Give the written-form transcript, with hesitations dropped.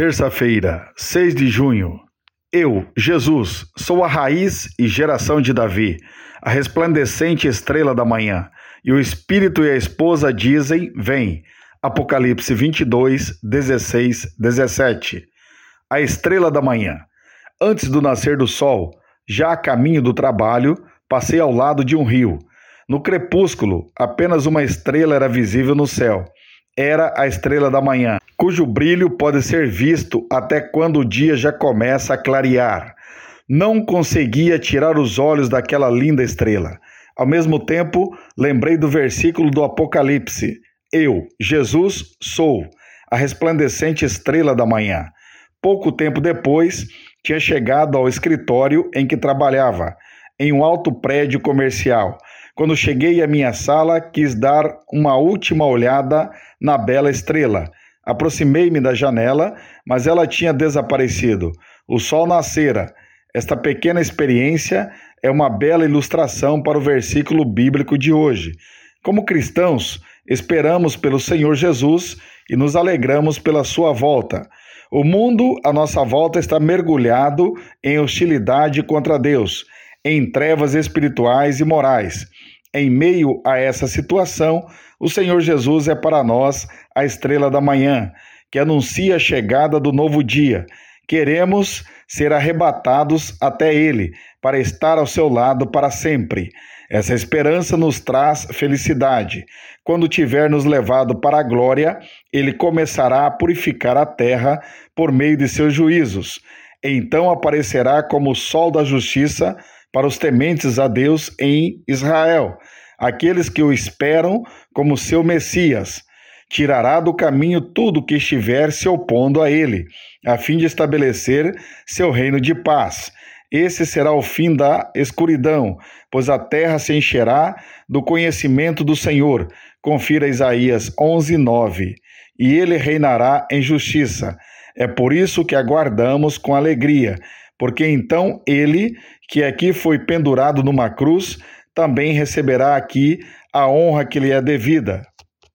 Terça-feira, 6 de junho. Eu, Jesus, sou a raiz e geração de Davi, a resplandecente estrela da manhã. E o Espírito e a esposa dizem, vem. Apocalipse 22, 16, 17. A estrela da manhã. Antes do nascer do sol, já a caminho do trabalho, passei ao lado de um rio. No crepúsculo, apenas uma estrela era visível no céu. Era a estrela da manhã, cujo brilho pode ser visto até quando o dia já começa a clarear. Não conseguia tirar os olhos daquela linda estrela. Ao mesmo tempo, lembrei do versículo do Apocalipse. Eu, Jesus, sou a resplandecente estrela da manhã. Pouco tempo depois, tinha chegado ao escritório em que trabalhava, em um alto prédio comercial. Quando cheguei à minha sala, quis dar uma última olhada na bela estrela. Aproximei-me da janela, mas ela tinha desaparecido. O sol nascera. Esta pequena experiência é uma bela ilustração para o versículo bíblico de hoje. Como cristãos, esperamos pelo Senhor Jesus e nos alegramos pela sua volta. O mundo à nossa volta está mergulhado em hostilidade contra Deus, em trevas espirituais e morais. Em meio a essa situação, o Senhor Jesus é para nós a estrela da manhã, que anuncia a chegada do novo dia. Queremos ser arrebatados até Ele, para estar ao seu lado para sempre. Essa esperança nos traz felicidade. Quando tiver nos levado para a glória, Ele começará a purificar a terra por meio de seus juízos. Então aparecerá como o sol da justiça para os tementes a Deus em Israel, aqueles que o esperam como seu Messias. Tirará do caminho tudo que estiver se opondo a ele, a fim de estabelecer seu reino de paz. Esse será o fim da escuridão, pois a terra se encherá do conhecimento do Senhor. Confira Isaías 11:9. E ele reinará em justiça. É por isso que aguardamos com alegria, porque então ele, que aqui foi pendurado numa cruz, também receberá aqui a honra que lhe é devida.